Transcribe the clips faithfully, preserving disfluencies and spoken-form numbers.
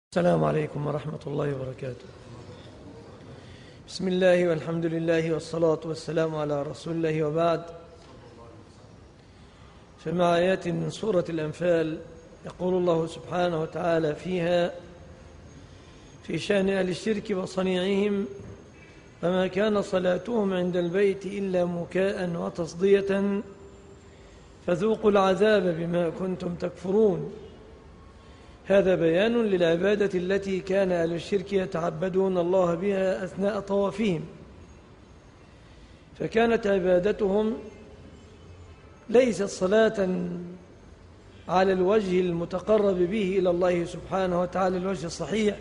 السلام عليكم ورحمة الله وبركاته. بسم الله والحمد لله والصلاة والسلام على رسول الله، وبعد. فمع آيات من سورة الأنفال يقول الله سبحانه وتعالى فيها في شأن أهل الشرك وصنيعهم: فما كان صلاتهم عند البيت إلا مكاء وتصدية فذوقوا العذاب بما كنتم تكفرون. هذا بيان للعبادة التي كان أهل الشرك يتعبدون الله بها أثناء طوافهم، فكانت عبادتهم ليست صلاة على الوجه المتقرب به إلى الله سبحانه وتعالى، الوجه الصحيح،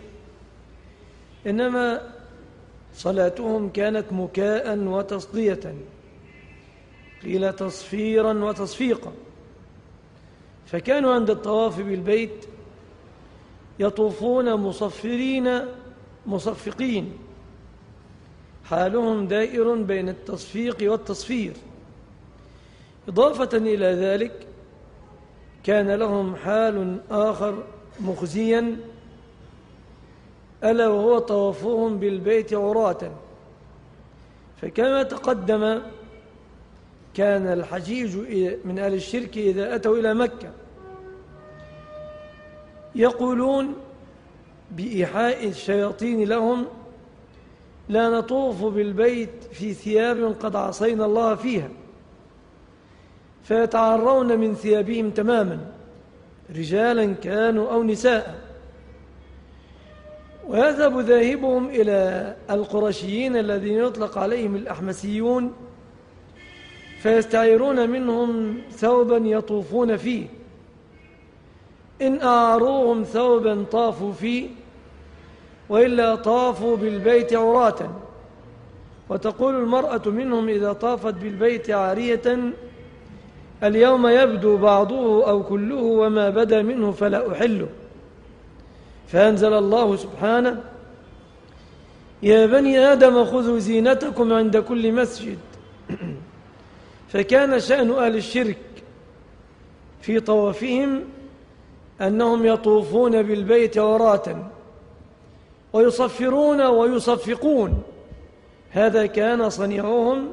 إنما صلاتهم كانت مكاء وتصدية، قيل تصفيرا وتصفيقا. فكانوا عند الطواف بالبيت يطوفون مصفرين مصفقين، حالهم دائر بين التصفيق والتصفير. إضافة إلى ذلك كان لهم حال آخر مخزيا، ألا وهو طوافهم بالبيت عراة. فكما تقدم كان الحجيج من أهل الشرك إذا أتوا إلى مكة يقولون بإيحاء الشياطين لهم: لا نطوف بالبيت في ثياب قد عصينا الله فيها، فيتعرون من ثيابهم تماما، رجالا كانوا أو نساء. ويذهب ذاهبهم إلى القرشيين الذين يطلق عليهم الأحمسيون، فيستعيرون منهم ثوبا يطوفون فيه، إن أعاروهم ثوبا طافوا فيه، وإلا طافوا بالبيت عراة. وتقول المرأة منهم إذا طافت بالبيت عارية: اليوم يبدو بعضه أو كله، وما بدا منه فلا أحله. فأنزل الله سبحانه: يا بني آدم خذوا زينتكم عند كل مسجد. فكان شأن أهل الشرك في طوافهم أنهم يطوفون بالبيت عراة ويصفرون ويصفقون. هذا كان صنيعهم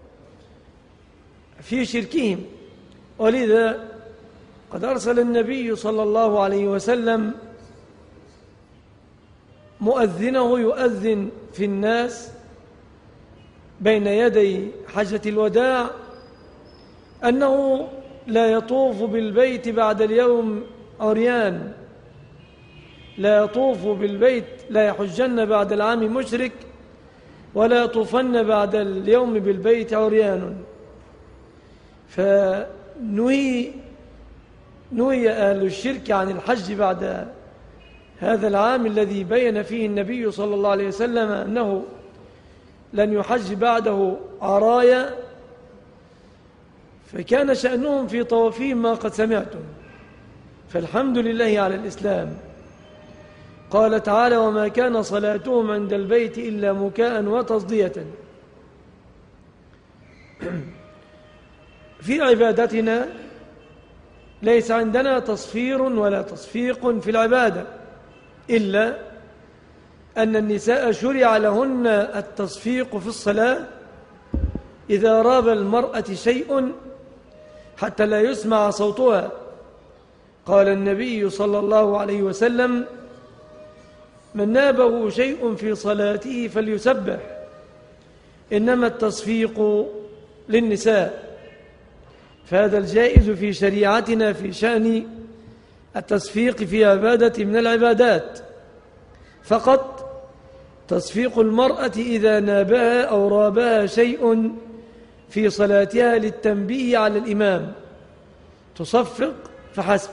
في شركهم، ولذا قد أرسل النبي صلى الله عليه وسلم مؤذنه يؤذن في الناس بين يدي حجة الوداع أنه لا يطوف بالبيت بعد اليوم عريان، لا يطوف بالبيت، لا يحجن بعد العام مشرك، ولا يطوفن بعد اليوم بالبيت عريان. فنهي نهي أهل الشرك عن الحج بعد هذا العام الذي بين فيه النبي صلى الله عليه وسلم أنه لن يحج بعده عرايا. فكان شأنهم في طوافهم ما قد سمعتم، فالحمد لله على الإسلام. قال تعالى: وما كان صلاتهم عند البيت إلا مكاء وتصدية. في عبادتنا ليس عندنا تصفير ولا تصفيق في العبادة، إلا أن النساء شرع لهن التصفيق في الصلاة إذا راب المرأة شيء حتى لا يسمع صوتها. قال النبي صلى الله عليه وسلم: من نابه شيء في صلاته فليسبح، إنما التصفيق للنساء. فهذا الجائز في شريعتنا في شأن التصفيق في عبادة من العبادات، فقط تصفيق المرأة إذا نابها أو رابها شيء في صلاتها للتنبيه على الإمام، تصفق فحسب.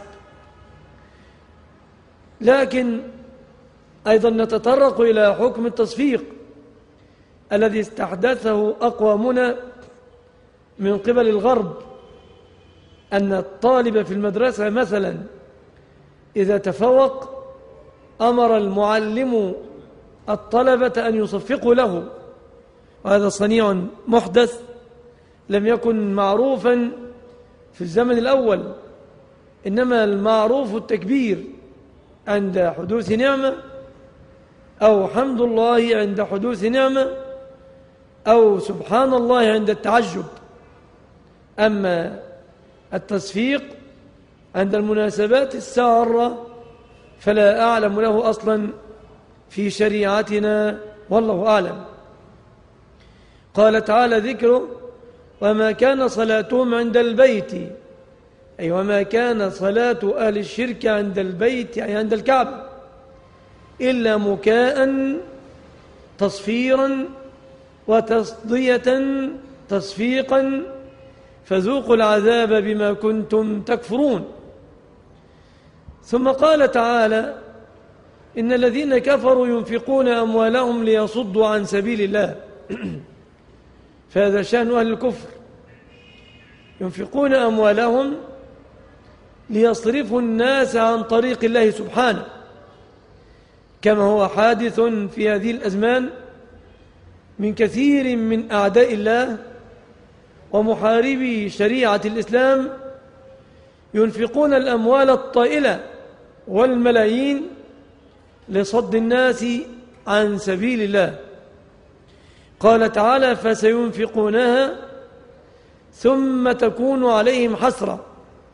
لكن أيضا نتطرق إلى حكم التصفيق الذي استحدثه أقوامنا من قبل الغرب، أن الطالب في المدرسة مثلا إذا تفوق أمر المعلم الطلبة أن يصفقوا له، وهذا صنيع محدث لم يكن معروفا في الزمن الأول، إنما المعروف التكبير. عند حدوث نعمة، أو حمد الله عند حدوث نعمة، أو سبحان الله عند التعجب. أما التصفيق عند المناسبات السارة فلا أعلم له أصلا في شريعتنا، والله أعلم. قال تعالى ذكره: وما كان صلاتهم عند البيت، أي وما كان صلاة أهل الشرك عند البيت، أي عند الكعبة، إلا مكاء تصفيرا وتصدية تصفيقا فذوقوا العذاب بما كنتم تكفرون. ثم قال تعالى: إن الذين كفروا ينفقون أموالهم ليصدوا عن سبيل الله. فهذا شأن أهل الكفر، ينفقون أموالهم ليصرفوا الناس عن طريق الله سبحانه، كما هو حادث في هذه الأزمان من كثير من أعداء الله ومحاربي شريعة الإسلام، ينفقون الأموال الطائلة والملايين لصد الناس عن سبيل الله. قال تعالى: فسينفقونها ثم تكون عليهم حسرة،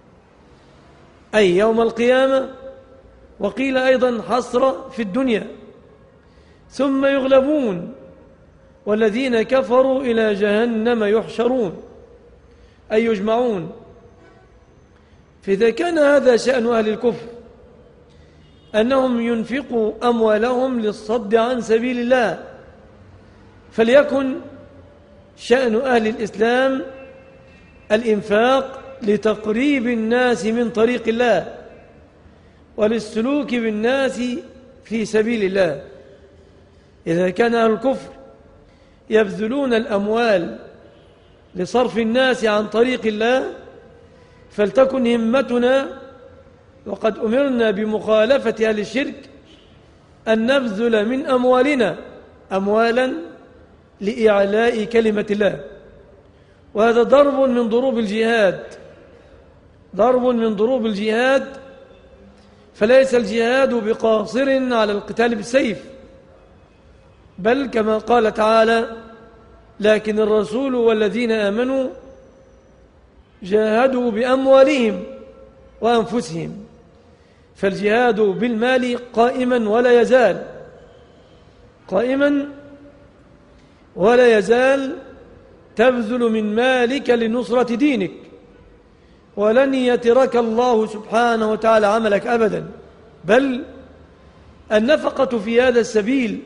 أي يوم القيامة، وقيل أيضا حسرة في الدنيا، ثم يغلبون والذين كفروا إلى جهنم يحشرون، أي يجمعون. فإذا كان هذا شأن أهل الكفر أنهم ينفقوا أموالهم للصد عن سبيل الله، فليكن شأن أهل الإسلام الإنفاق لتقريب الناس من طريق الله وللسلوك بالناس في سبيل الله. إذا كان أهل الكفر يبذلون الأموال لصرف الناس عن طريق الله، فلتكن همتنا، وقد أمرنا بمخالفة أهل الشرك، أن نبذل من أموالنا أموالا لإعلاء كلمة الله. وهذا ضرب من ضروب الجهاد، ضرب من ضروب الجهاد. فليس الجهاد بقاصر على القتال بالسيف، بل كما قال تعالى: لكن الرسول والذين آمنوا جاهدوا بأموالهم وأنفسهم. فالجهاد بالمال قائما ولا يزال، قائما ولا يزال تبذل من مالك لنصرة دينك، ولن يترك الله سبحانه وتعالى عملك أبدا، بل النفقة في هذا السبيل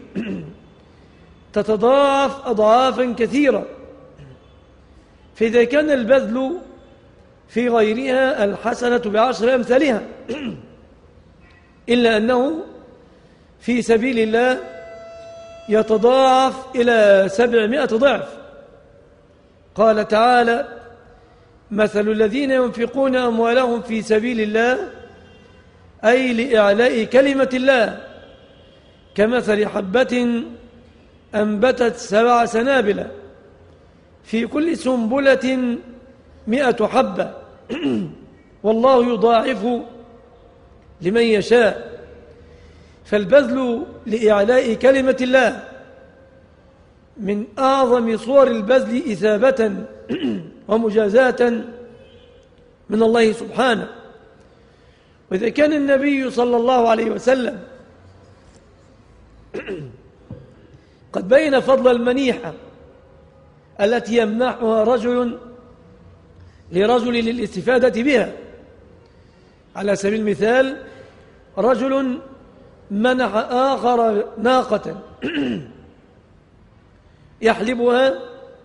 تتضاعف أضعافا كثيرة. فإذا كان البذل في غيرها الحسنة بعشر أمثالها، إلا أنه في سبيل الله يتضاعف إلى سبعمائة ضعف. قال تعالى: مثل الذين ينفقون أموالهم في سبيل الله، أي لإعلاء كلمة الله، كمثل حبة أنبتت سبع سنابل في كل سنبلة مئة حبة والله يضاعف لمن يشاء. فالبذل لإعلاء كلمة الله من أعظم صور البذل إثابة ومجازاة من الله سبحانه. وإذا كان النبي صلى الله عليه وسلم قد بين فضل المنيحة التي يمنحها رجل لرجل للاستفادة بها، على سبيل المثال رجل منح آخر ناقة يحلبها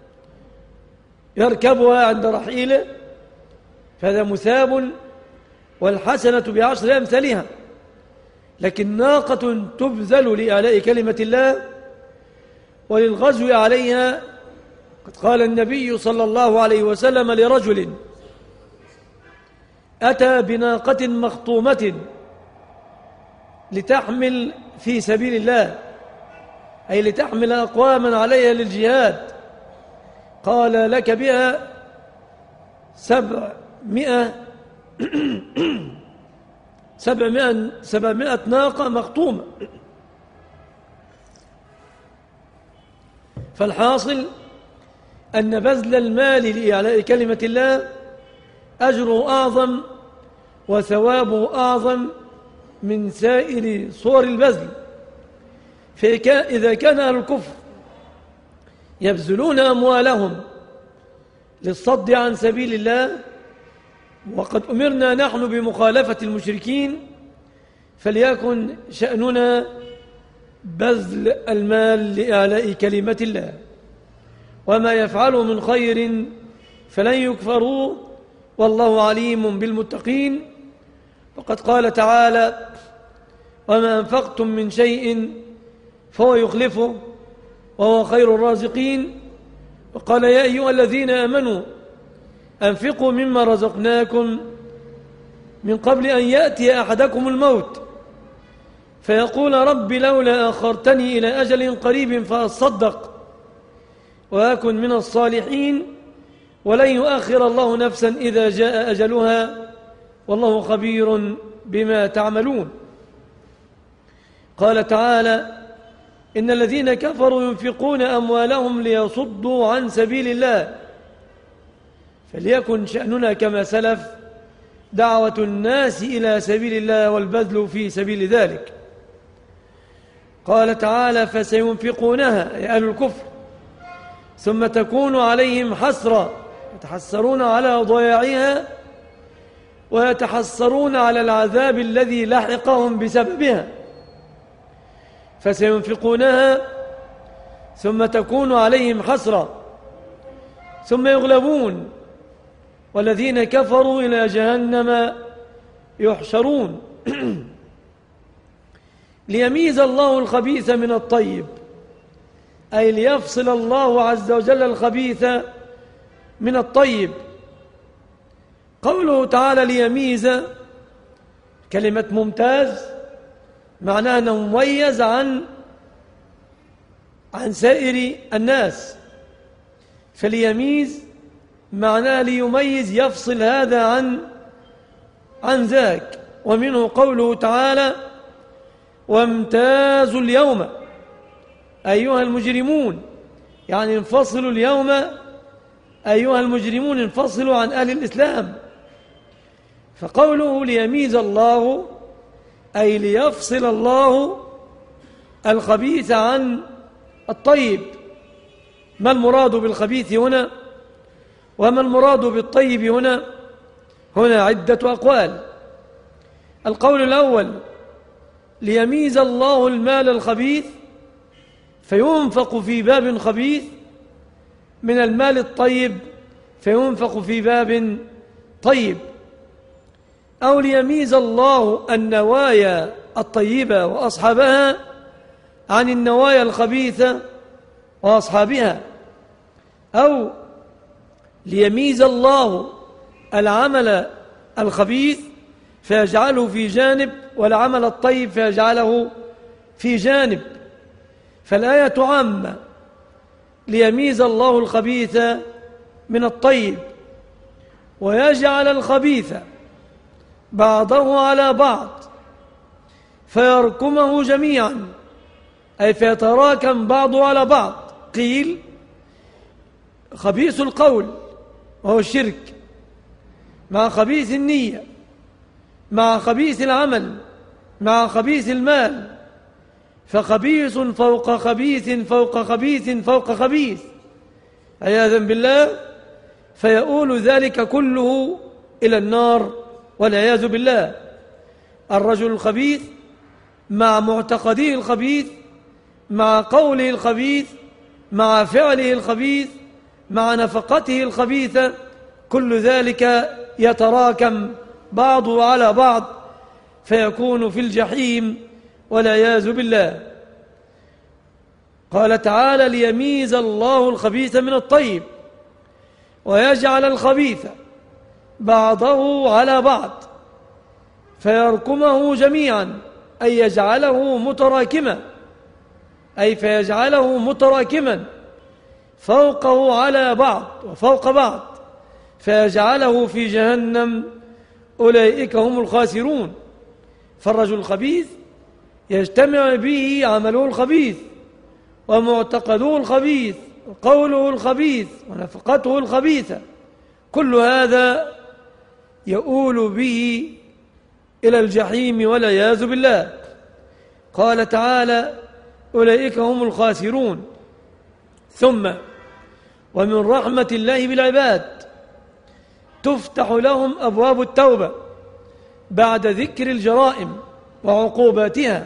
يركبها عند رحيله، فهذا مثاب والحسنة بعشر أمثالها. لكن ناقة تبذل لإعلاء كلمة الله وللغزو عليها، قد قال النبي صلى الله عليه وسلم لرجل أتى بناقة مخطومة لتحمل في سبيل الله، أي لتحمل أقواما عليها للجهاد، قال: لك بها سبعمائة سبعمائة, سبعمائة ناقة مخطومة. فالحاصل أن بذل المال لإعلاء كلمة الله أجره أعظم وثوابه أعظم من سائر صور البذل. فإذا كان أهل الكفر يبذلون أموالهم للصد عن سبيل الله، وقد أمرنا نحن بمخالفة المشركين، فليكن شأننا بذل المال لإعلاء كلمة الله، وما يفعله من خير فلن يكفروا، والله عليم بالمتقين. وقد قال تعالى: وما أنفقتم من شيء فهو يخلفه وهو خير الرازقين. وقال: يا أيها الذين آمنوا أنفقوا مما رزقناكم من قبل أن يأتي أحدكم الموت فيقول رب لولا أخرتني إلى أجل قريب فأصدق وأكن من الصالحين ولن يؤخر الله نفسا إذا جاء أجلها والله خبير بما تعملون. قال تعالى: إن الذين كفروا ينفقون أموالهم ليصدوا عن سبيل الله. فليكن شأننا كما سلف دعوة الناس إلى سبيل الله والبذل في سبيل ذلك. قال تعالى: فسينفقونها أي أهل الكفر ثم تكون عليهم حسرة، يتحسرون على ضياعها ويتحسرون على العذاب الذي لحقهم بسببها. فسينفقونها ثم تكون عليهم حسرة ثم يغلبون والذين كفروا إلى جهنم يحشرون. ليميز الله الخبيث من الطيب، أي ليفصل الله عز وجل الخبيث من الطيب. قوله تعالى ليميز، كلمة ممتاز معناها أنه مميز عن عن سائر الناس، فليميز معناه ليميز، يفصل هذا عن عن ذاك. ومنه قوله تعالى: وامتازوا اليوم أيها المجرمون، يعني انفصلوا اليوم أيها المجرمون، انفصلوا عن أهل الإسلام. فقوله ليميز الله أي ليفصل الله الخبيث عن الطيب. ما المراد بالخبيث هنا وما المراد بالطيب هنا؟ هنا عدة أقوال. القول الأول: ليميز الله المال الخبيث فينفق في باب خبيث من المال الطيب فينفق في باب طيب، أو ليميز الله النوايا الطيبة وأصحابها عن النوايا الخبيثة وأصحابها، أو ليميز الله العمل الخبيث فيجعله في جانب والعمل الطيب فيجعله في جانب. فالآية عامة: ليميز الله الخبيث من الطيب ويجعل الخبيث بعضه على بعض فيركمه جميعا، أي فيتراكم بعضه على بعض. قيل: خبيث القول وهو الشرك مع خبيث النية مع خبيث العمل مع خبيث المال، فخبيث فوق خبيث فوق خبيث فوق خبيث عياذا بالله، فيؤول ذلك كله إلى النار والعياذ بالله. الرجل الخبيث مع معتقده الخبيث مع قوله الخبيث مع فعله الخبيث مع نفقته الخبيثة، كل ذلك يتراكم بعضه على بعض فيكون في الجحيم والعياذ بالله. قال تعالى: ليميز الله الخبيث من الطيب ويجعل الخبيث بعضه على بعض فيركمه جميعا، أي يجعله متراكما، أي فيجعله متراكما فوقه على بعض وفوق بعض فيجعله في جهنم، أولئك هم الخاسرون. فالرجل الخبيث يجتمع به عمله الخبيث ومعتقده الخبيث وقوله الخبيث ونفقته الخبيثة، كل هذا يؤول به إلى الجحيم والعياذ بالله. قال تعالى: أولئك هم الخاسرون. ثم ومن رحمة الله بالعباد تفتح لهم أبواب التوبة بعد ذكر الجرائم وعقوباتها،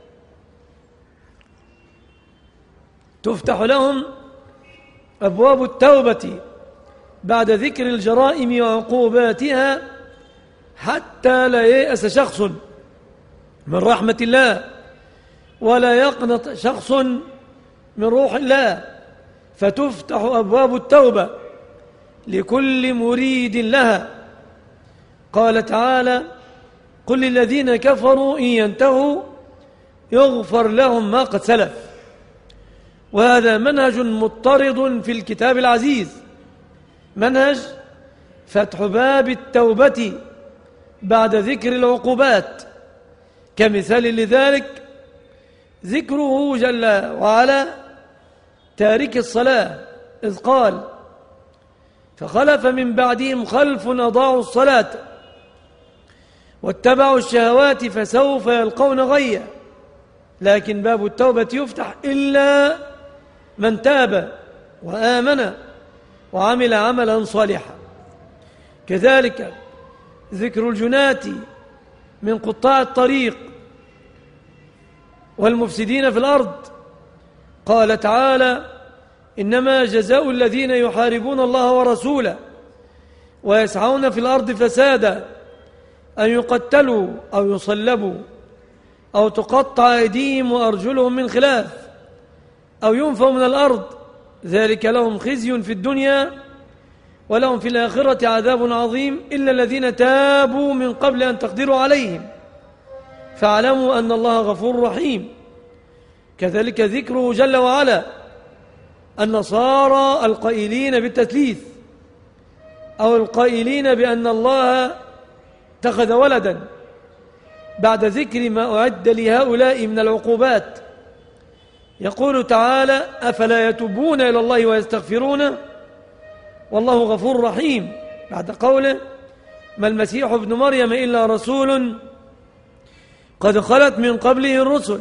تفتح لهم أبواب التوبة بعد ذكر الجرائم وعقوباتها حتى لا ييأس شخص من رحمة الله ولا يقنط شخص من روح الله، فتفتح أبواب التوبة لكل مريد لها. قال تعالى: قل للذين كفروا إن ينتهوا يغفر لهم ما قد سلف. وهذا منهج مضطرد في الكتاب العزيز، منهج فتح باب التوبة بعد ذكر العقوبات، كمثال لذلك ذكره جل وعلا تارك الصلاة، إذ قال: فخلف من بعدهم خلف أضاعوا الصلاة واتبعوا الشهوات فسوف يلقون غيا. لكن باب التوبة يفتح إلا من تاب وآمن وعمل عملا صالحا. كذلك ذكر الجنات من قطاع الطريق والمفسدين في الأرض. قال تعالى: إنما جزاء الذين يحاربون الله ورسوله ويسعون في الأرض فسادا أن يقتلوا أو يصلبوا أو تقطع أيديهم وأرجلهم من خلاف أو ينفوا من الأرض، ذلك لهم خزي في الدنيا ولهم في الآخرة عذاب عظيم إلا الذين تابوا من قبل أن تقدروا عليهم فاعلموا أن الله غفور رحيم. كذلك ذكره جل وعلا النصارى القائلين بالتثليث أو القائلين بأن الله اتخذ ولدا، بعد ذكر ما أعد لهؤلاء من العقوبات يقول تعالى: أفلا يتوبون إلى الله ويستغفرونه والله غفور رحيم، بعد قوله: ما المسيح ابن مريم إلا رسول قد خلت من قبله الرسل،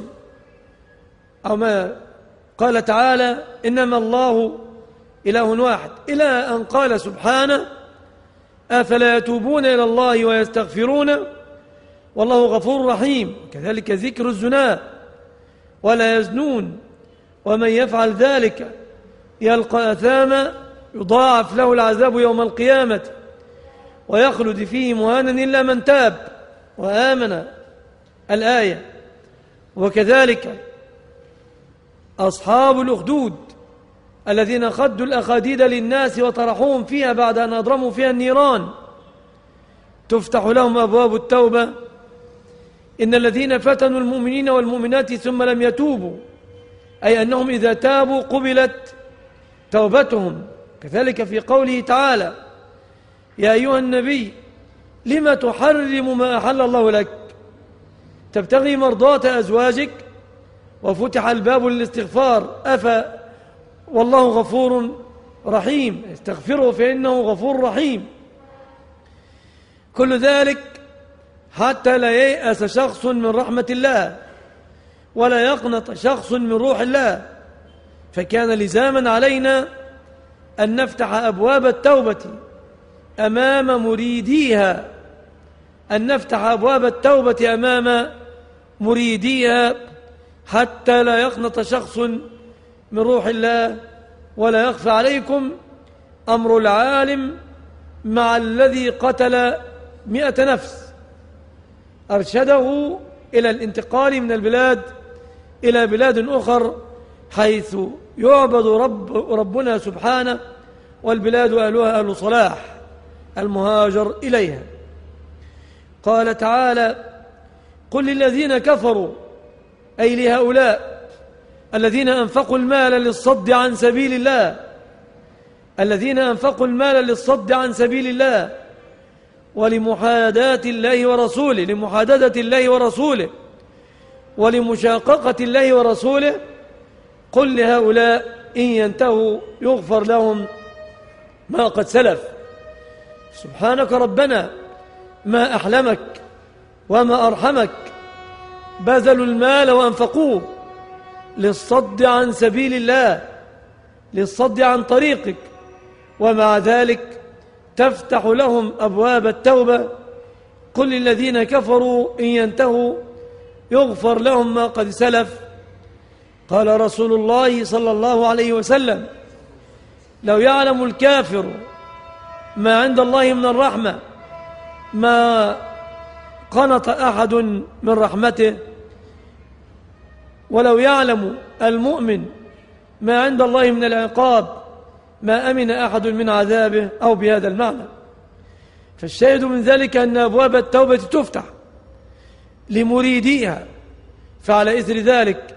أو ما قال تعالى: إنما الله إله واحد، إلى أن قال سبحانه: أفلا يتوبون إلى الله ويستغفرونه والله غفور رحيم. كذلك ذكر الزنا: ولا يزنون ومن يفعل ذلك يلقى أثاما يضاعف له العذاب يوم القيامة ويخلد فيه مهانا إلا من تاب وآمن، الآية. وكذلك أصحاب الأخدود الذين خدوا الأخاديد للناس وطرحوهم فيها بعد أن أضرموا فيها النيران، تفتح لهم أبواب التوبة: إن الذين فتنوا المؤمنين والمؤمنات ثم لم يتوبوا، أي أنهم إذا تابوا قبلت توبتهم. كذلك في قوله تعالى: يا أيها النبي لم تحرم ما أحل الله لك تبتغي مرضاة أزواجك وفتح الباب للاستغفار أفا والله غفور رحيم، استغفره فإنه غفور رحيم. كل ذلك حتى لا ييأس شخص من رحمة الله ولا يقنط شخص من روح الله، فكان لزاما علينا أن نفتح أبواب التوبة أمام مريديها، أن نفتح أبواب التوبة أمام مريديها حتى لا يقنط شخص من روح الله. ولا يخفى عليكم أمر العالم مع الذي قتل مئة نفس، أرشده إلى الانتقال من البلاد إلى بلاد أخر حيث يعبد رب ربنا سبحانه والبلاد أهلها أهل صلاح، المهاجر إليها. قال تعالى: قل للذين كفروا، أي لهؤلاء الذين أنفقوا المال للصد عن سبيل الله، الذين أنفقوا المال للصد عن سبيل الله ولمحاداة الله ورسوله لمحاددة الله ورسوله ولمشاققة الله ورسوله، قل لهؤلاء إن ينتهوا يغفر لهم ما قد سلف. سبحانك ربنا ما أحلمك وما أرحمك، بذلوا المال وأنفقوه للصد عن سبيل الله، للصد عن طريقك، ومع ذلك تفتح لهم أبواب التوبة. قل للذين كفروا إن ينتهوا يغفر لهم ما قد سلف. قال رسول الله صلى الله عليه وسلم: لو يعلم الكافر ما عند الله من الرحمة ما قنط أحد من رحمته، ولو يعلم المؤمن ما عند الله من العقاب ما أمن أحد من عذابه، أو بهذا المعنى. فالشاهد من ذلك أن أبواب التوبة تفتح لمريديها. فعلى إثر ذلك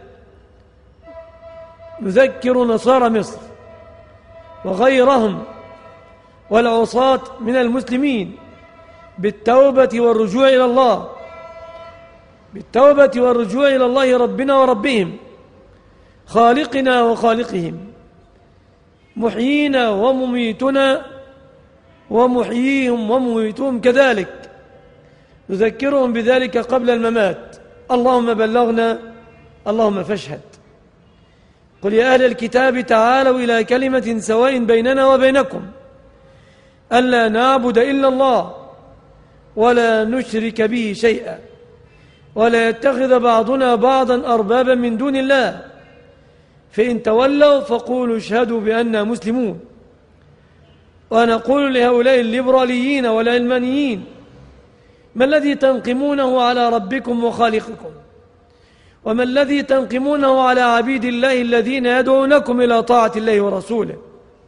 نذكر نصارى مصر وغيرهم والعصاة من المسلمين بالتوبة والرجوع إلى الله، بالتوبة والرجوع إلى الله ربنا وربهم، خالقنا وخالقهم، محيينا ومميتنا ومحييهم ومميتهم كذلك. نذكرهم بذلك قبل الممات. اللهم بلغنا، اللهم فاشهد. قل يا أهل الكتاب تعالوا إلى كلمة سواء بيننا وبينكم ألا نعبد إلا الله ولا نشرك به شيئا ولا يتخذ بعضنا بعضا أربابا من دون الله، فإن تولوا فقولوا اشهدوا بأننا مسلمون. ونقول لهؤلاء الليبراليين والعلمانيين: ما الذي تنقمونه على ربكم وخالقكم؟ وما الذي تنقمونه على عبيد الله الذين يدعونكم إلى طاعة الله ورسوله؟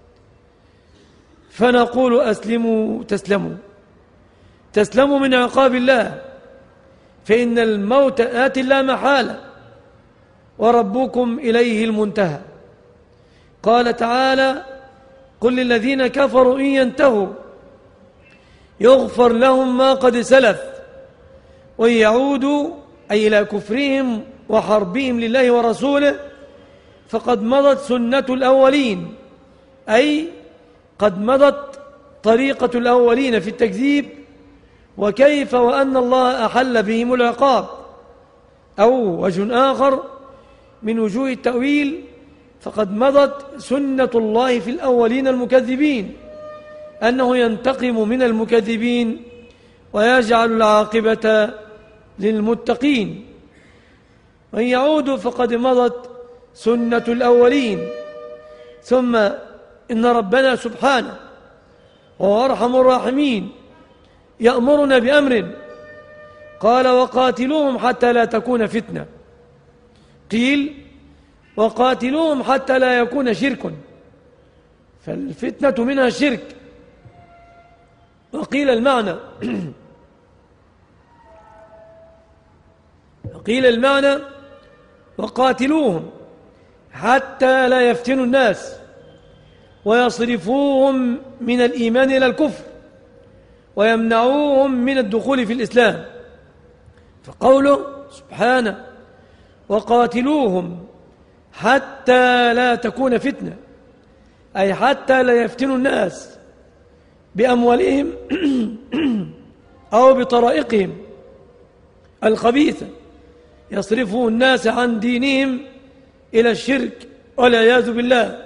فنقول: أسلموا تسلموا، تسلموا من عقاب الله، فإن الموت آت لا محالة وربكم إليه المنتهى. قال تعالى: قل للذين كفروا إن ينتهوا يغفر لهم ما قد سلف وإن يعودوا أي إلى كفرهم وحربهم لله ورسوله فقد مضت سنة الأولين، أي قد مضت طريقة الأولين في التكذيب. وكيف وأن الله أحل بهم العقاب؟ أو وجه آخر من وجوه التأويل: فقد مضت سنة الله في الأولين المكذبين، أنه ينتقم من المكذبين ويجعل العاقبة للمتقين. وإن يعودوا فقد مضت سنة الأولين. ثم إن ربنا سبحانه وهو أرحم الراحمين يأمرنا بأمر، قال: وقاتلوهم حتى لا تكون فتنة. قيل: وقاتلوهم حتى لا يكون شرك، فالفتنة منها شرك. وقيل المعنى وقيل المعنى وقاتلوهم حتى لا يفتنوا الناس ويصرفوهم من الإيمان إلى الكفر ويمنعوهم من الدخول في الإسلام. فقوله سبحانه: وقاتلوهم حتى لا تكون فتنة، أي حتى لا يفتنوا الناس بأموالهم أو بطرائقهم الخبيثة يصرفوا الناس عن دينهم إلى الشرك والعياذ بالله.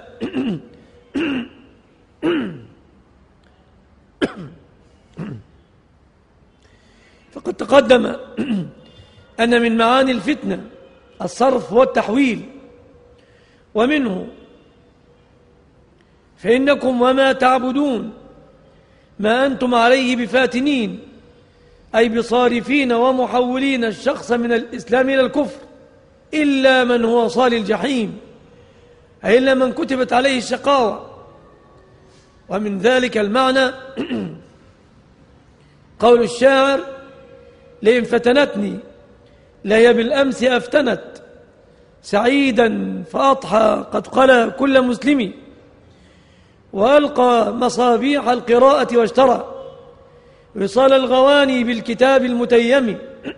فقد تقدم أن من معاني الفتنة الصرف والتحويل، ومنه: فإنكم وما تعبدون ما أنتم عليه بفاتنين، أي بصارفين ومحولين الشخص من الإسلام إلى الكفر، إلا من هو صال الجحيم، أي إلا من كتبت عليه الشقاوة. ومن ذلك المعنى قول الشاعر: لئن فتنتني لهي بالأمس أفتنت، سعيدا فأضحى قد قلى كل مسلم، وألقى مصابيح القراءة واشترى، وصال الغواني بالكتاب المتيم.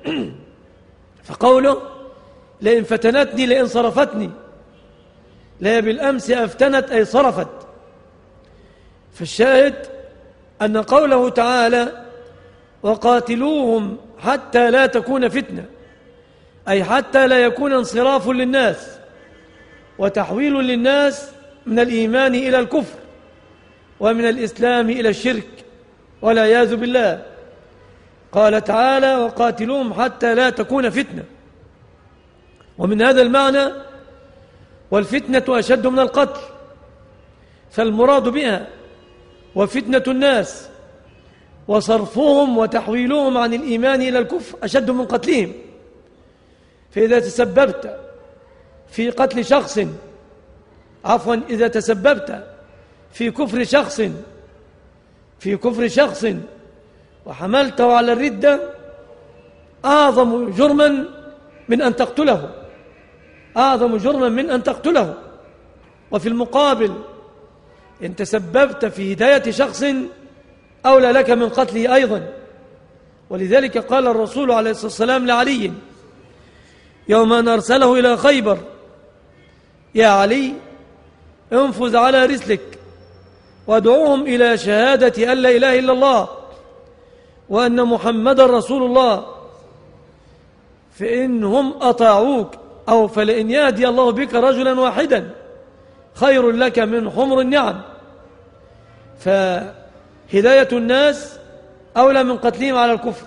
فقوله لئن فتنتني لئن صرفتني، لا بالأمس أفتنت أي صرفت. فالشاهد أن قوله تعالى وقاتلوهم حتى لا تكون فتنة، أي حتى لا يكون انصراف للناس وتحويل للناس من الإيمان إلى الكفر ومن الإسلام إلى الشرك والعياذ بالله. قال تعالى وقاتلوهم حتى لا تكون فتنة. ومن هذا المعنى والفتنة أشد من القتل، فالمراد بها وفتنة الناس وصرفهم وتحويلهم عن الإيمان إلى الكفر أشد من قتلهم. فإذا تسببت في قتل شخص عفوا إذا تسببت في كفر شخص في كفر شخص وحملته على الردة أعظم جرما من أن تقتله أعظم جرما من أن تقتله. وفي المقابل إن تسببت في هداية شخص أولى لك من قتله أيضا. ولذلك قال الرسول عليه الصلاة والسلام لعلي يوم أن أرسله إلى خيبر يا علي انفذ على رسلك وادعوهم إلى شهادة أن لا إله إلا الله وأن محمد رسول الله، فإنهم أطاعوك أو فلئن يهدي الله بك رجلا واحدا خير لك من حمر النعم. فهداية الناس أولى من قتلهم على الكفر،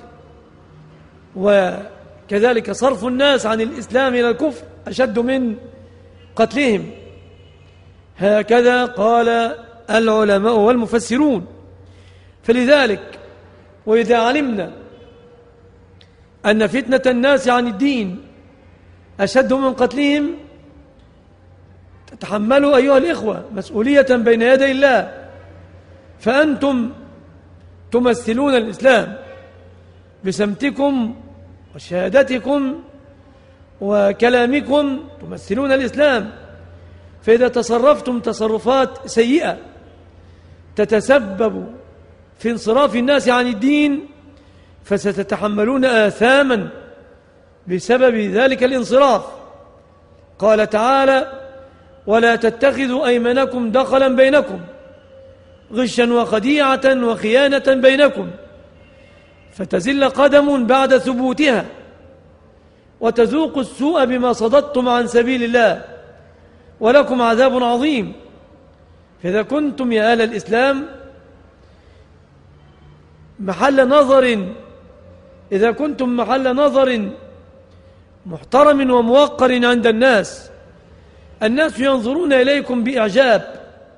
وكذلك صرف الناس عن الإسلام إلى الكفر أشد من قتلهم. هكذا قال العلماء والمفسرون. فلذلك وإذا علمنا أن فتنة الناس عن الدين أشد من قتلهم تتحملوا أيها الإخوة مسؤولية بين يدي الله. فأنتم تمثلون الإسلام بسمتكم وشهادتكم وكلامكم، تمثلون الإسلام. فإذا تصرفتم تصرفات سيئة تتسبب في انصراف الناس عن الدين فستتحملون آثاما بسبب ذلك الانصراف. قال تعالى ولا تتخذوا أيمانكم دخلا بينكم غشا وخديعة وخيانة بينكم فتزل قدم بعد ثبوتها وتذوقوا السوء بما صددتم عن سبيل الله ولكم عذاب عظيم. فإذا كنتم يا أهل الإسلام محل نظر إذا كنتم محل نظر محترم وموقر عند الناس، الناس ينظرون إليكم بإعجاب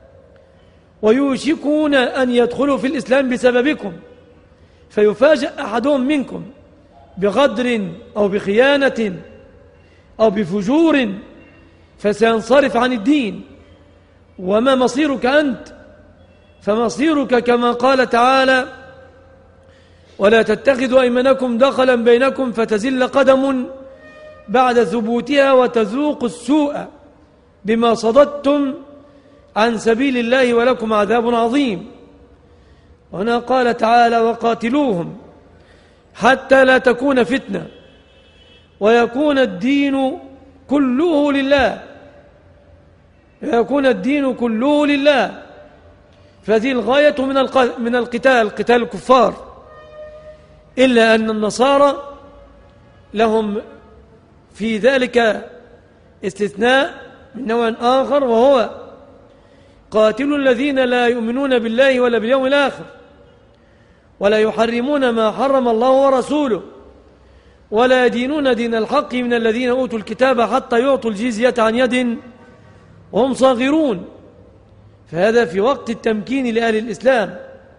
ويوشكون أن يدخلوا في الإسلام بسببكم، فيفاجأ أحدهم منكم بغدر أو بخيانة أو بفجور فسينصرف عن الدين. وما مصيرك أنت؟ فمصيرك كما قال تعالى ولا تتخذوا أيمانكم دخلا بينكم فتزل قدم بعد ثبوتها وتذوقوا السوء بما صددتم عن سبيل الله ولكم عذاب عظيم. وهنا قال تعالى وقاتلوهم حتى لا تكون فتنة ويكون الدين كله لله يكون الدين كله لله. فهذه الغاية من من القتال قتال الكفار، إلا أن النصارى لهم في ذلك استثناء من نوع آخر، وهو قاتلوا الذين لا يؤمنون بالله ولا باليوم الآخر ولا يحرمون ما حرم الله ورسوله ولا يدينون دين الحق من الذين أوتوا الكتاب حتى يعطوا الجزية عن يد وهم صاغرون. فهذا في وقت التمكين لأهل الإسلام.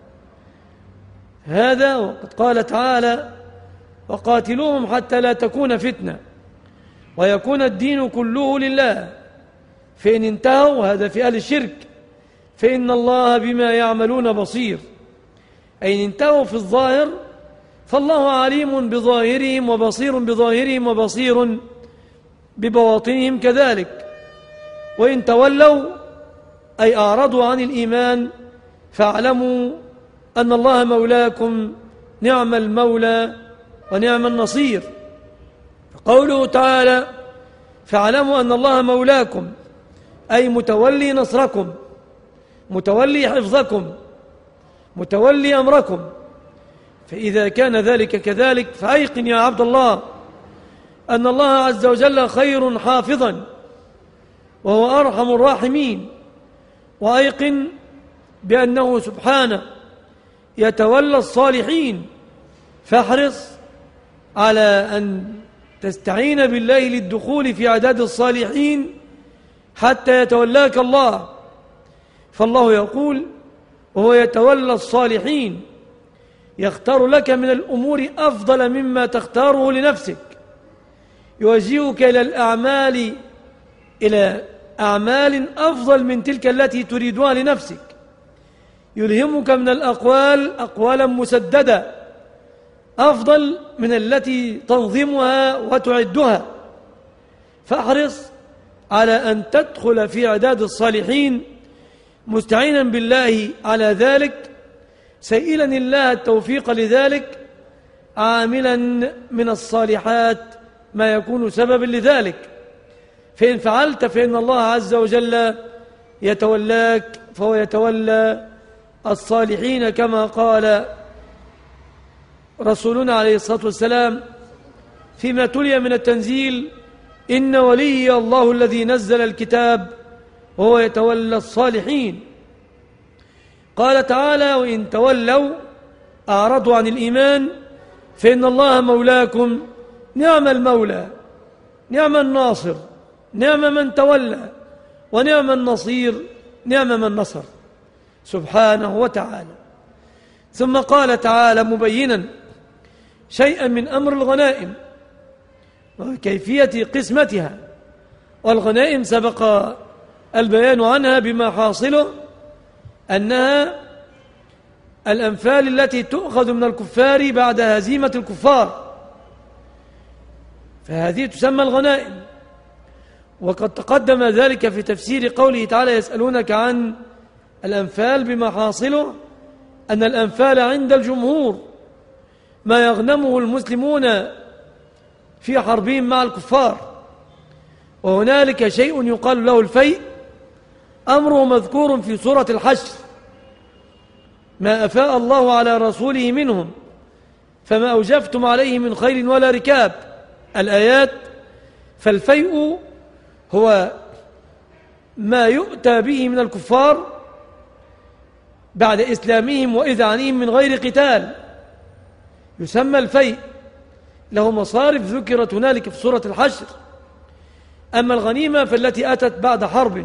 هذا وقد قال تعالى وقاتلوهم حتى لا تكون فتنة ويكون الدين كله لله، فإن انتهوا هذا في أهل الشرك فإن الله بما يعملون بصير، أي إن انتهوا في الظاهر فالله عليم بظاهرهم وبصير بظاهرهم وبصير ببواطنهم كذلك. وإن تولوا أي أعرضوا عن الإيمان فاعلموا أن الله مولاكم نعم المولى ونعم النصير. قوله تعالى فاعلموا أن الله مولاكم أي متولي نصركم، متولي حفظكم، متولي أمركم. فإذا كان ذلك كذلك فأيقن يا عبد الله أن الله عز وجل خير حافظا وهو أرحم الراحمين، وأيقن بأنه سبحانه يتولى الصالحين. فاحرص على أن تستعين بالله للدخول في عداد الصالحين حتى يتولاك الله. فالله يقول وهو يتولى الصالحين يختار لك من الأمور أفضل مما تختاره لنفسك، يوجهك إلى الأعمال إلى أعمال أفضل من تلك التي تريدها لنفسك، يلهمك من الأقوال أقوالا مسددة أفضل من التي تنظمها وتعدها. فاحرص على أن تدخل في عداد الصالحين مستعينا بالله على ذلك، سائلا الله التوفيق لذلك، عاملا من الصالحات ما يكون سببا لذلك. فإن فعلت فإن الله عز وجل يتولاك، فهو يتولى الصالحين كما قال رسولنا عليه الصلاة والسلام فيما تلي من التنزيل إن ولي الله الذي نزل الكتاب وهو يتولى الصالحين. قال تعالى وإن تولوا أعرضوا عن الإيمان فإن الله مولاكم نعم المولى نعم الناصر نعم من تولى ونعم النصير نعم من نصر سبحانه وتعالى. ثم قال تعالى مبينا شيئا من أمر الغنائم وكيفية قسمتها. والغنائم سبق البيان عنها بما حاصله أنها الأنفال التي تؤخذ من الكفار بعد هزيمة الكفار، فهذه تسمى الغنائم. وقد تقدم ذلك في تفسير قوله تعالى يسألونك عن الأنفال بما حاصله أن الأنفال عند الجمهور ما يغنمه المسلمون في حربهم مع الكفار، وهنالك شيء يقال له الفيء، أمره مذكور في سورة الحشر ما أفاء الله على رسوله منهم فما أوجفتم عليه من خيل ولا ركاب الآيات. فالفيء هو ما يؤتى به من الكفار بعد إسلامهم وإذعنهم من غير قتال، يسمى الفيء، له مصارف ذكرت هنالك في سورة الحشر. أما الغنيمة فالتي أتت بعد حرب،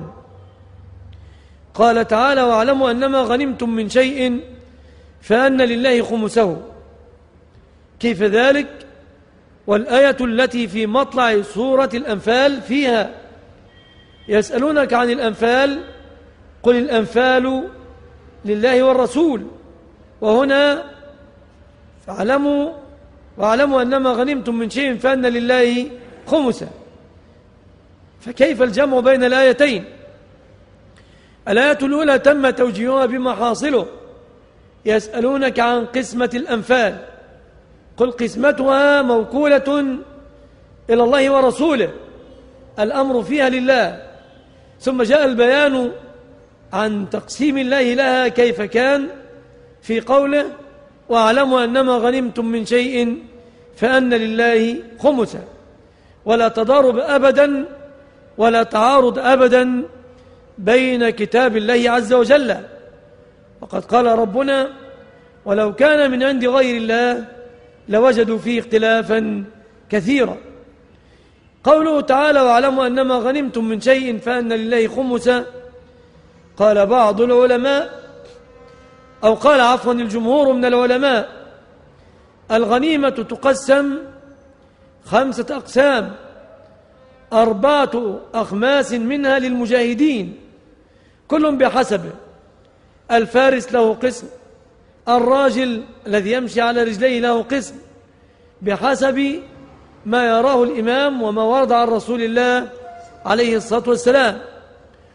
قال تعالى واعلموا أنما غنمتم من شيء فأن لله خمسه. كيف ذلك؟ والآية التي في مطلع سورة الأنفال فيها يسألونك عن الأنفال قل الأنفال لله والرسول، وهنا فاعلموا واعلموا أنما غنمتم من شيء فأن لله خمسه. فكيف الجمع بين الآيتين؟ الآية الأولى تم توجيهها بما حاصله يسألونك عن قسمة الأنفال، قل قسمتها موكولة إلى الله ورسوله، الأمر فيها لله. ثم جاء البيان عن تقسيم الله لها كيف كان في قوله واعلموا أنما غنمتم من شيء فأن لله خمسه. ولا تضارب أبدا ولا تعارض أبدا بين كتاب الله عز وجل، وقد قال ربنا ولو كان من عند غير الله لوجدوا فيه اختلافا كثيرا. قوله تعالى واعلموا أنما غنمتم من شيء فأن لله خمسه، قال بعض العلماء أو قال عفوا الجمهور من العلماء الغنيمة تقسم خمسة أقسام، أربعة أخماس منها للمجاهدين كل بحسبه. الفارس له قسم، الراجل الذي يمشي على رجليه له قسم بحسب ما يراه الإمام وما ورد عن رسول الله عليه الصلاة والسلام.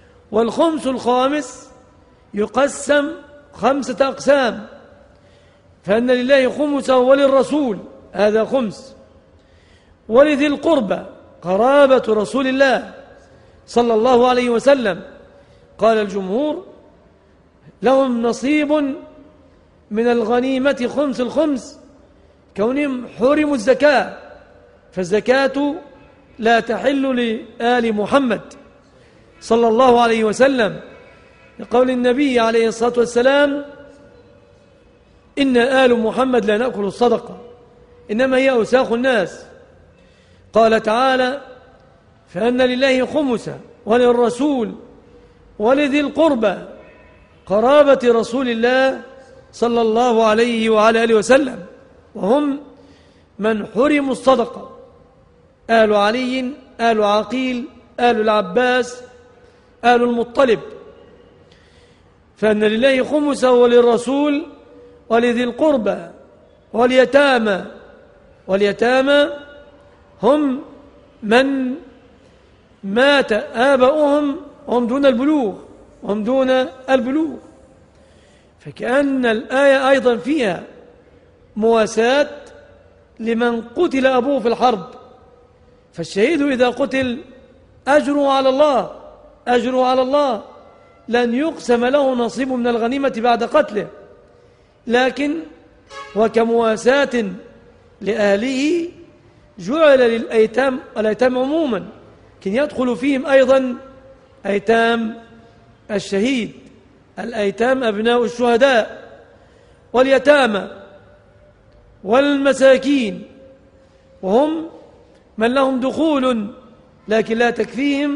والخمس الخامس يقسم خمسة أقسام، فأن لله خمسه وللرسول، هذا خمس، ولذي القربى قرابة رسول الله صلى الله عليه وسلم. قال الجمهور لهم نصيب من الغنيمة خمس الخمس كونهم حرموا الزكاة، فالزكاة لا تحل لآل محمد صلى الله عليه وسلم، لقول النبي عليه الصلاة والسلام إن آل محمد لا نأكل الصدقة إنما هي أوساخ الناس. قال تعالى فأن لله خمسه وللرسول ولذي القربى قرابة رسول الله صلى الله عليه وعلى آله وسلم، وهم من حرموا الصدقة: آل علي، آل عقيل، آل العباس، آل المطلب. فأن لله خمسه وللرسول ولذي القربى واليتامى، واليتامى هم من مات آباؤهم وهم دون البلوغ وهم دون البلوغ. فكأن الآية أيضا فيها مواساة لمن قتل أبوه في الحرب، فالشهيد إذا قتل أجره على الله، أجره على الله، لن يقسم له نصيب من الغنيمة بعد قتله، لكن وكمواساة لأهله جعل للأيتام، الأيتام عموما كن يدخل فيهم أيضا أيتام الشهيد، الأيتام أبناء الشهداء، واليتامى والمساكين، وهم من لهم دخول لكن لا تكفيهم.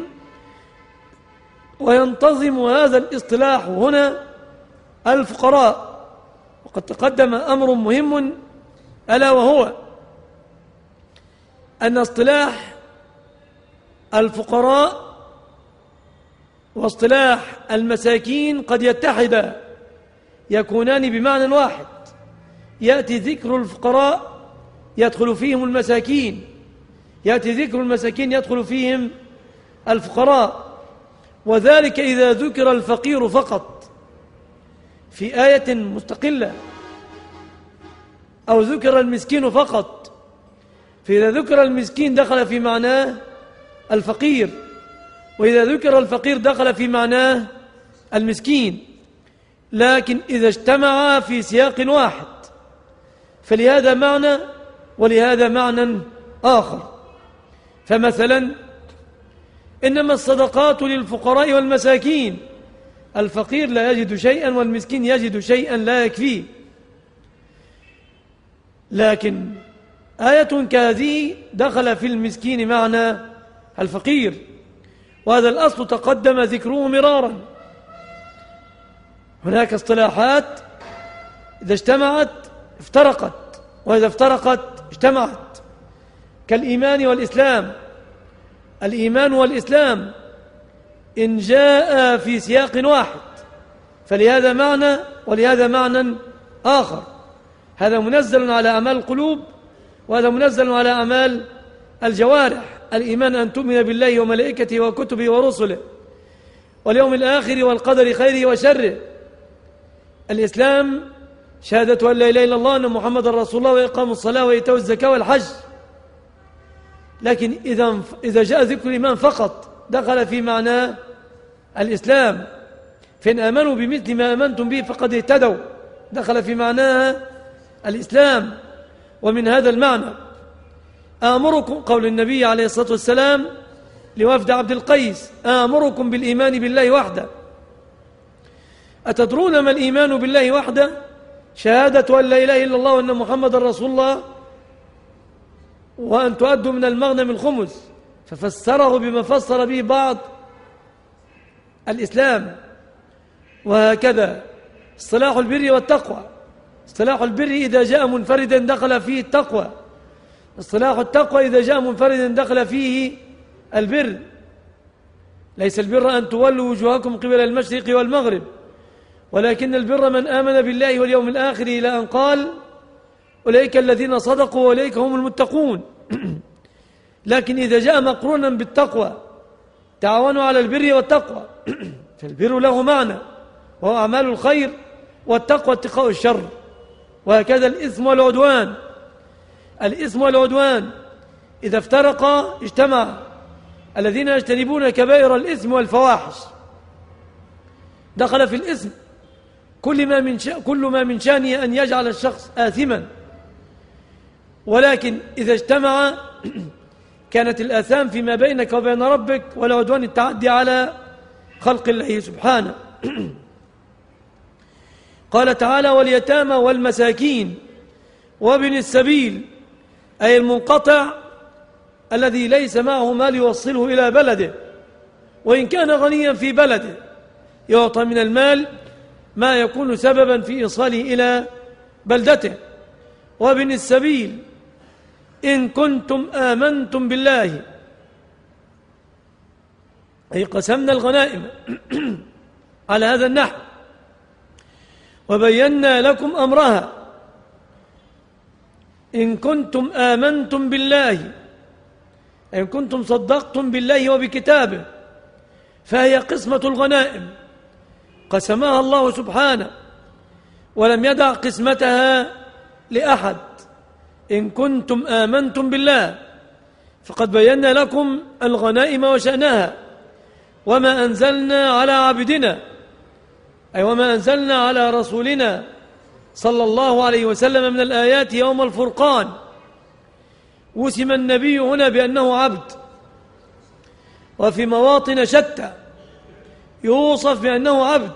وينتظم هذا الاصطلاح هنا الفقراء، وقد تقدم أمر مهم ألا وهو أن اصطلاح الفقراء واصطلاح المساكين قد يتحدا، يكونان بمعنى واحد، يأتي ذكر الفقراء يدخل فيهم المساكين، يأتي ذكر المساكين يدخل فيهم الفقراء، وذلك إذا ذكر الفقير فقط في آية مستقلة، أو ذكر المسكين فقط، فإذا ذكر المسكين دخل في معناه الفقير، وإذا ذكر الفقير دخل في معناه المسكين، لكن إذا اجتمعا في سياق واحد فلهذا معنى ولهذا معنى آخر. فمثلا إنما الصدقات للفقراء والمساكين، الفقير لا يجد شيئا والمسكين يجد شيئا لا يكفيه، لكن آية كهذه دخل في المسكين معنى الفقير، وهذا الأصل تقدم ذكره مرارا. هناك اصطلاحات إذا اجتمعت افترقت، وإذا افترقت اجتمعت، كالإيمان والإسلام. الإيمان والإسلام إن جاء في سياق واحد فلهذا معنى ولهذا معنى آخر، هذا منزل على أعمال القلوب وهذا منزل على أعمال الجوارح. الإيمان أن تؤمن بالله وملائكته وكتبه ورسله واليوم الآخر والقدر خيره وشره. الإسلام شهادة أن لا إله إلا الله أن محمد رسول الله وإقام الصلاة وإيتاء الزكاة والحج. لكن إذا إذا جاء ذكر الإيمان فقط دخل في معنى الإسلام، فإن آمنوا بمثل ما آمنتم به فقد اهتدوا، دخل في معناها الإسلام. ومن هذا المعنى آمركم، قول النبي عليه الصلاة والسلام لوفد عبد القيس: آمركم بالإيمان بالله وحده. أتدرون ما الإيمان بالله وحده؟ شهادة أن لا إله إلا الله وأن محمد رسول الله وأن تؤدوا من المغنم الخمس، ففسره بما فسر به بعض الإسلام. وهكذا اصطلاح البر والتقوى، اصطلاح البر إذا جاء منفردا دخل فيه التقوى، اصطلاح التقوى إذا جاء منفردا دخل فيه البر. ليس البر أن تولوا وجوهكم قبل المشرق والمغرب، ولكن البر من آمن بالله واليوم الآخر، إلى أن قال: أولئك الذين صدقوا وأولئك هم المتقون. لكن إذا جاء مقرونا بالتقوى تعاونوا على البر والتقوى، فالبر له معنى وهو أعمال الخير، والتقوى اتقاء الشر. وهكذا الإثم والعدوان. الإثم والعدوان إذا افترقا اجتمعا. الذين يجتنبون كبائر الإثم والفواحش دخل في الإثم كل ما من كل ما من شأنه أن يجعل الشخص آثما، ولكن إذا اجتمع كانت الآثام فيما بينك وبين ربك، والعدوان التعدي على خلق الله سبحانه. قال تعالى: واليتامى والمساكين وابن السبيل، أي المنقطع الذي ليس معه مال يوصله إلى بلده، وإن كان غنيا في بلده يعطى من المال ما يكون سببا في إيصاله إلى بلدته. وابن السبيل إن كنتم آمنتم بالله، أي قسمنا الغنائم على هذا النحو وبينا لكم أمرها. إن كنتم آمنتم بالله، إن كنتم صدقتم بالله وبكتابه، فهي قسمة الغنائم قسمها الله سبحانه ولم يدع قسمتها لأحد. إن كنتم آمنتم بالله، فقد بينا لكم الغنائم وشأنها وما أنزلنا على عبدنا، أي وما أنزلنا على رسولنا صلى الله عليه وسلم من الآيات يوم الفرقان. وسم النبي هنا بأنه عبد، وفي مواطن شتى يوصف بأنه عبد.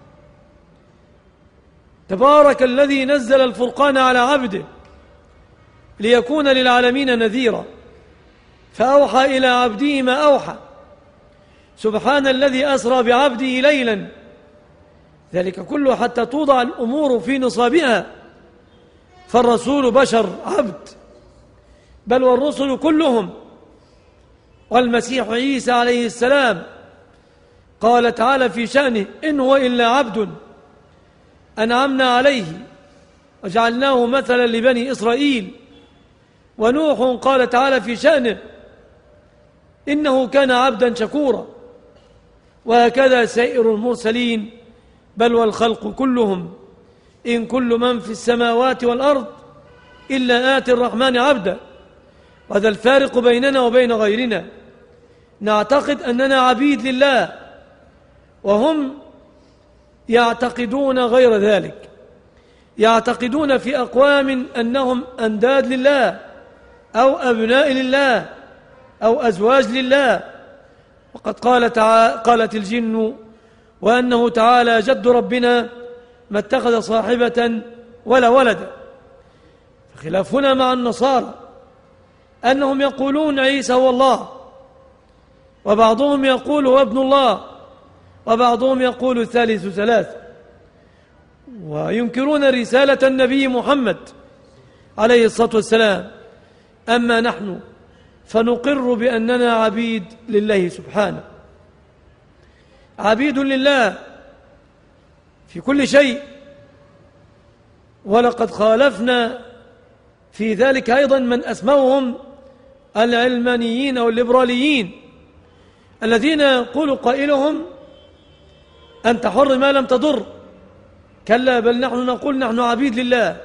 تبارك الذي نزل الفرقان على عبده ليكون للعالمين نذيرا، فأوحى إلى عبده ما أوحى. سبحان الذي أسرى بعبده ليلا، ذلك كله حتى توضع الأمور في نصابها. فالرسول بشر عبد، بل والرسل كلهم، والمسيح عيسى عليه السلام قال تعالى في شأنه: إن هو إلا عبد أنعمنا عليه وجعلناه مثلا لبني إسرائيل. ونوح قال تعالى في شأنه: إنه كان عبدا شكورا. وهكذا سائر المرسلين، بل والخلق كلهم. إن كل من في السماوات والأرض إلا آتي الرحمن عبدا. وهذا الفارق بيننا وبين غيرنا، نعتقد أننا عبيد لله وهم يعتقدون غير ذلك، يعتقدون في أقوام أنهم أنداد لله أو أبناء لله أو أزواج لله. وقد قال تعالى قالت الجن وأنه تعالى جد ربنا ما اتخذ صاحبة ولا ولدا. خلافنا مع النصارى أنهم يقولون عيسى هو الله، وبعضهم يقول هو ابن الله، وبعضهم يقول الثالث ثلاثة، وينكرون رسالة النبي محمد عليه الصلاة والسلام. أما نحن فنقر بأننا عبيد لله سبحانه، عبيد لله في كل شيء. ولقد خالفنا في ذلك أيضا من أسموهم العلمانيين أو الليبراليين، الذين يقول قائلهم: أنت حر ما لم تضر. كلا، بل نحن نقول نحن عبيد لله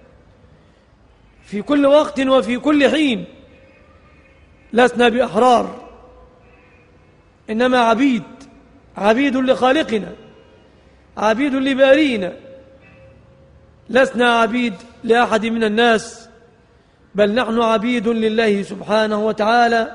في كل وقت وفي كل حين، لسنا بأحرار، إنما عبيد، عبيد لخالقنا، عبيد لبارينا. لسنا عبيد لأحد من الناس، بل نحن عبيد لله سبحانه وتعالى،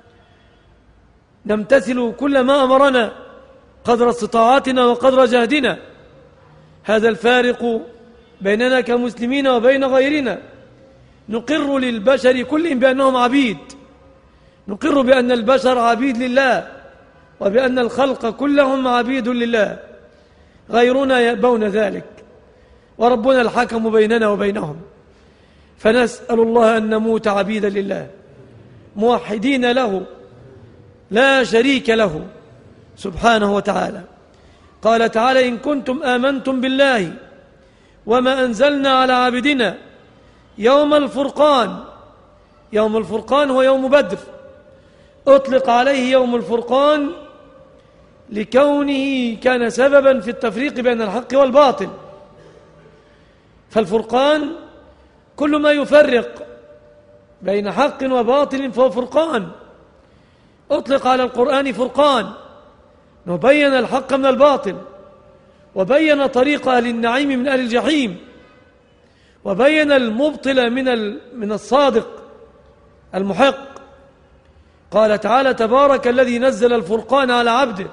نمتثل كل ما أمرنا قدر استطاعتنا وقدر جهدنا. هذا الفارق بيننا كمسلمين وبين غيرنا. نقر للبشر كلهم بأنهم عبيد، نقر بأن البشر عبيد لله، وبأن الخلق كلهم عبيد لله. غيرنا يأبون ذلك، وربنا الحكم بيننا وبينهم. فنسأل الله أن نموت عبيدا لله، موحدين له لا شريك له سبحانه وتعالى. قال تعالى: إن كنتم آمنتم بالله وما أنزلنا على عبدنا يوم الفرقان. يوم الفرقان هو يوم بدر، أطلق عليه يوم الفرقان لكونه كان سببا في التفريق بين الحق والباطل. فالفرقان كل ما يفرق بين حق وباطل فهو فرقان. أطلق على القرآن فرقان، وبين الحق من الباطل، وبين طريق أهل النعيم من أهل الجحيم، وبين المبطل من من الصادق المحق. قال تعالى: تبارك الذي نزل الفرقان على عبده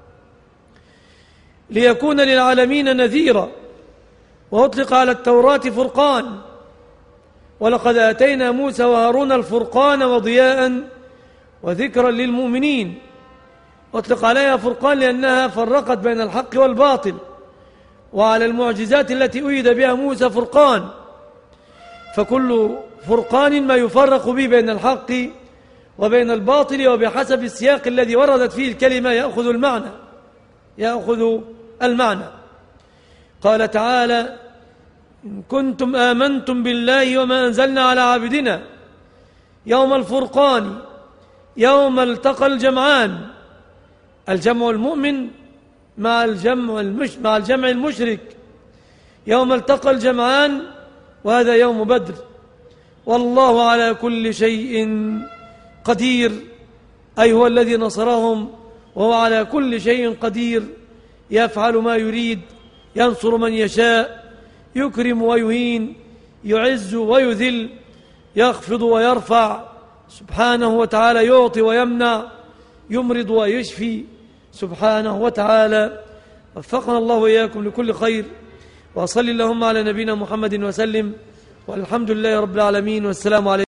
ليكون للعالمين نذيرا. وأطلق على التوراة فرقان، ولقد آتينا موسى وهارون الفرقان وضياء وذكرا للمؤمنين. أطلق عليها فرقان لأنها فرقت بين الحق والباطل. وعلى المعجزات التي أيد بها موسى فرقان، فكل فرقان ما يفرق به بين الحق وبين الباطل، وبحسب السياق الذي وردت فيه الكلمة يأخذ المعنى يأخذ المعنى. قال تعالى: إن كنتم آمنتم بالله وما أنزلنا على عبدنا يوم الفرقان يوم التقى الجمعان. الجمع المؤمن مع الجمع المش مع الجمع المشرك. يوم التقى الجمعان، وهذا يوم بدر. والله على كل شيء قدير، أي هو الذي نصرهم، وهو على كل شيء قدير، يفعل ما يريد، ينصر من يشاء، يكرم ويهين، يعز ويذل، يخفض ويرفع، سبحانه وتعالى يعطي ويمنع، يمرض ويشفي، سبحانه وتعالى. وفقنا الله وإياكم لكل خير، وصل اللهم على نبينا محمد وسلم، والحمد لله رب العالمين، والسلام عليكم.